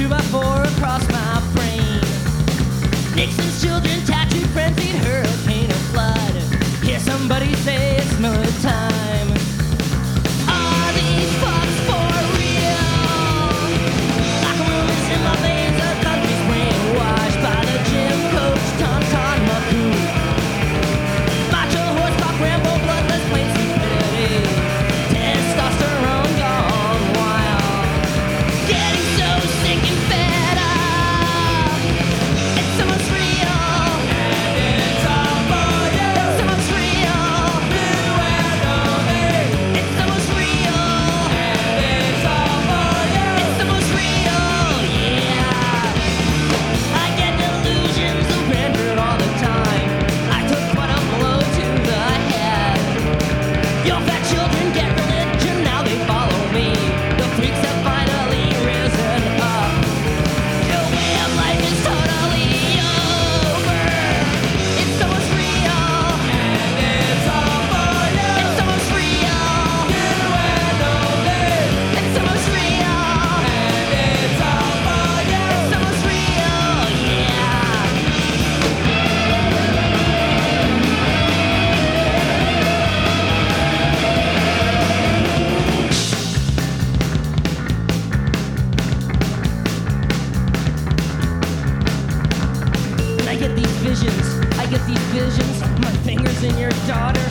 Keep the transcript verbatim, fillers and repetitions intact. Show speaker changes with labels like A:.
A: two by four across my brain. Nixon's children tattooed frenzied hurricane of blood. Hear somebody say it's Miller time. Are these fucks for real? Like rumors in my veins, the country's brainwashed by the gym coach, Tauntaun Maku. Macho horse pop Rambo, bloodless plain stupidity. Testosterone gone wild. Getting so sick and fed up. It's almost real. And it's all for you. It's almost real. You and only. It's almost real. And it's all for you. It's almost real, yeah. I get delusions of grandeur all the time. I took quite a blow to the head. Your fat children get religion, now they follow me. The freaks have finally risen up. Your way of life is totally over. It's almost real. And it's all for you. It's almost real. You and only. It's almost real. And it's all for you. It's almost real, yeah. I get these visions, I get these visions. My fingers in your daughter